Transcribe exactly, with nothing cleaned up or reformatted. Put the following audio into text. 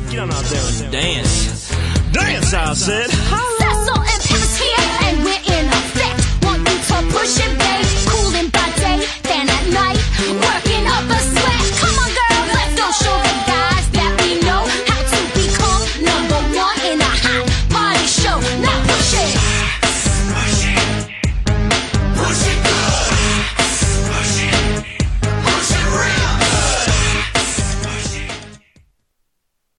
Get on out there and dance. Dance, I said. Holla!